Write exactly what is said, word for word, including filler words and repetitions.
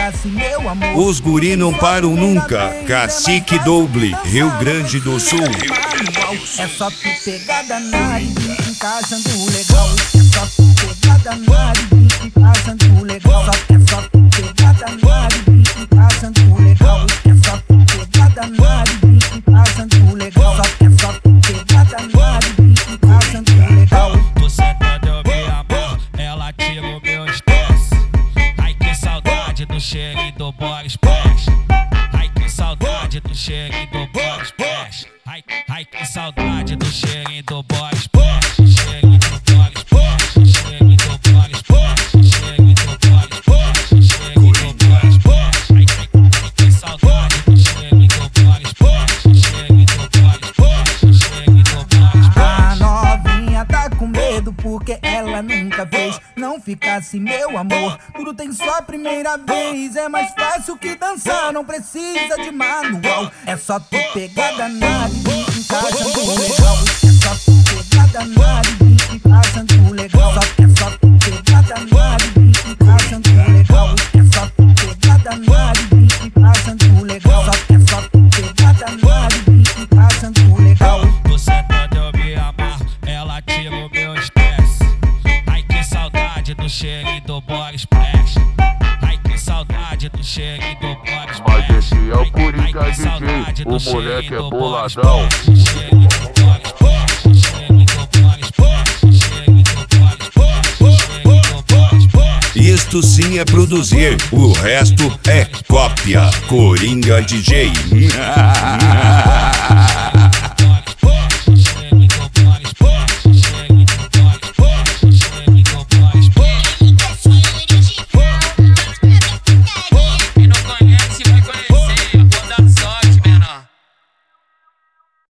ficasse meu amor. Os guri não param nunca. Cacique Doble, Rio Grande do Sul. É só tu pegar danado e encaixando legal. É só tu pegar danado e encaixando legal. É só tu pegar danado e encaixando legal. É só tu pegar danado e encaixando legal. É só tu pegar danado e encaixando legal. Tô sentando, eu me amor, ela tira o meu estresse. Ai que saudade do cheirinho do body splash. Ai que saudade do cheirinho do body splash. Ai, ai que saudade do cheirinho do body splash. Cheirinho do body splash. Cheirinho do body splash. Cheirinho do body splash. Cheirinho do body splash. Ai, ai que saudade do cheirinho do body splash. Cheirinho do body splash. Cheirinho do body splash. A novinha tá com medo porque ela nunca fez. Não ficasse meu amor, tudo tem sua primeira vez. É mais fácil que dançar, não precisa de manual. É só tu pegar danado e encaixando legal. É só tu pegar danado e encaixando legal. É só tu pegar danado e encaixando legal. É só tu pegar danado e encaixando legal. É só tu pegar danado e encaixando legal. Tô sentando, eu me amarro, ela tira o meu estresse. Ai que saudade do cheirinho do body splash. Ai que saudade do cheirinho do body splash. Mas esse é o Coringa D J, o moleque é boladão. Cheirinho do body splash. Cheirinho do body splash. Cheirinho do body splash. Cheirinho do body splash. Isto sim é produzir, o resto é cópia. Coringa D J.